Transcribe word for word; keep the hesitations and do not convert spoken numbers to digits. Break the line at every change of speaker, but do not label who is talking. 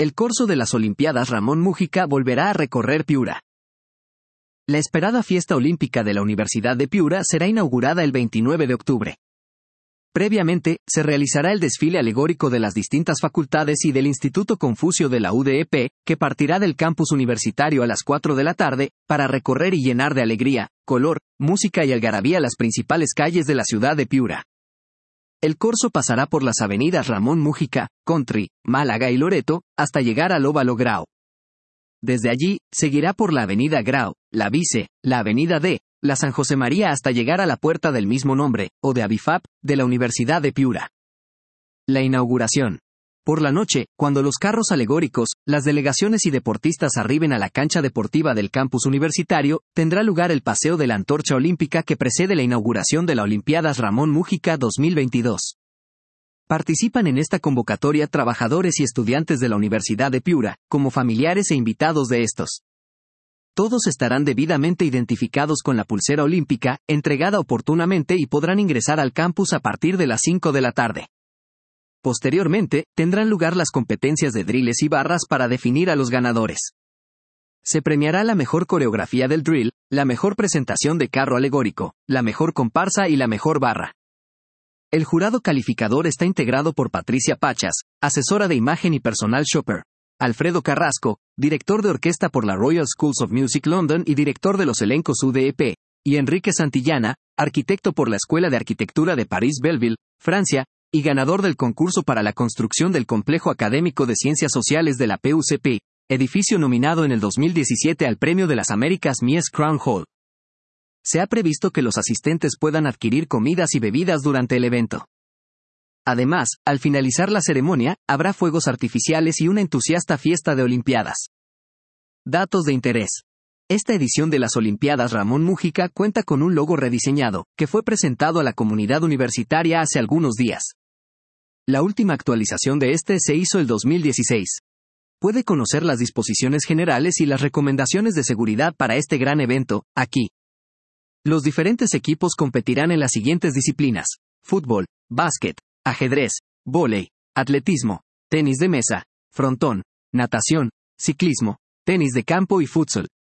el corso de las Olimpiadas Ramón Múgica volverá a recorrer Piura. La esperada fiesta olímpica de la Universidad de Piura será inaugurada el veintinueve de octubre. Previamente, se realizará el desfile alegórico de las distintas facultades y del Instituto Confucio de la U D E P, que partirá del campus universitario a las cuatro de la tarde, para recorrer y llenar de alegría, color, música y algarabía las principales calles de la ciudad de Piura. El corso pasará por las avenidas Ramón Múgica, Country, Málaga y Loreto, hasta llegar al Óvalo Grau. Desde allí, seguirá por la avenida Grau, la Vice, la avenida D, la San José María hasta llegar a la puerta del mismo nombre, o de Avifab, de la Universidad de Piura. La inauguración. Por la noche, cuando los carros alegóricos, las delegaciones y deportistas arriben a la cancha deportiva del campus universitario, tendrá lugar el paseo de la antorcha olímpica que precede la inauguración de la Olimpiadas Ramón Múgica dos mil veintidós. Participan en esta convocatoria trabajadores y estudiantes de la Universidad de Piura, como familiares e invitados de estos. Todos estarán debidamente identificados con la pulsera olímpica, entregada oportunamente y podrán ingresar al campus a partir de las cinco de la tarde. Posteriormente, tendrán lugar las competencias de drills y barras para definir a los ganadores. Se premiará la mejor coreografía del drill, la mejor presentación de carro alegórico, la mejor comparsa y la mejor barra. El jurado calificador está integrado por Patricia Pachas, asesora de imagen y personal shopper, Alfredo Carrasco, director de orquesta por la Royal Schools of Music London y director de los elencos U D E P, y Enrique Santillana, arquitecto por la Escuela de Arquitectura de París-Belleville, Francia, y ganador del concurso para la construcción del Complejo Académico de Ciencias Sociales de la P U C P, edificio nominado en el dos mil diecisiete al Premio de las Américas Mies Crown Hall. Se ha previsto que los asistentes puedan adquirir comidas y bebidas durante el evento. Además, al finalizar la ceremonia, habrá fuegos artificiales y una entusiasta fiesta de Olimpiadas. Datos de interés. Esta edición de las Olimpiadas Ramón Múgica cuenta con un logo rediseñado, que fue presentado a la comunidad universitaria hace algunos días. La última actualización de este se hizo el dos mil dieciséis. Puede conocer las disposiciones generales y las recomendaciones de seguridad para este gran evento, aquí. Los diferentes equipos competirán en las siguientes disciplinas: fútbol, básquet, ajedrez, vóley, atletismo, tenis de mesa, frontón, natación, ciclismo, tenis de campo y futsal.